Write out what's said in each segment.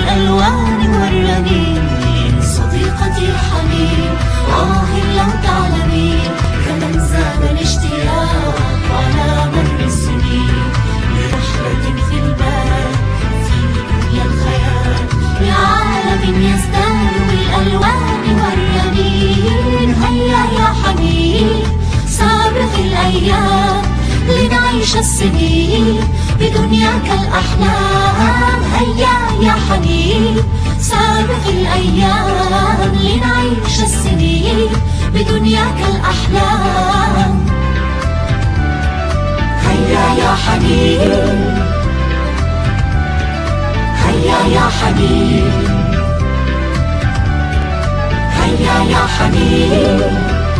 بالألوان والرنين. صديقتي الحنين لو تعلمين كمن زاد الاشتياق على مر السنين لرحلة في البال في دنيا الخيال، لعالم يزداد بالألوان والرنين. هيا يا حنين سابق الأيام لنعيش السنين بدنياك الأحلام. هيا يا حنين سابق الأيام لنعيش السنين بدنياك الأحلام. هيا يا حنين هيا يا حنين هيا يا حنين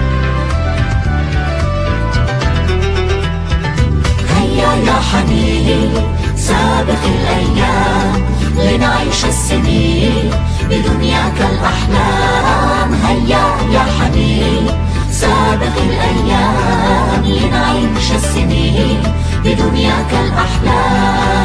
هيا يا حنين سابق الأيام لنعيش السنين بدنياك الأحلام. هيا يا حنين سابق الأيام لنعيش السنين بدنياك الأحلام.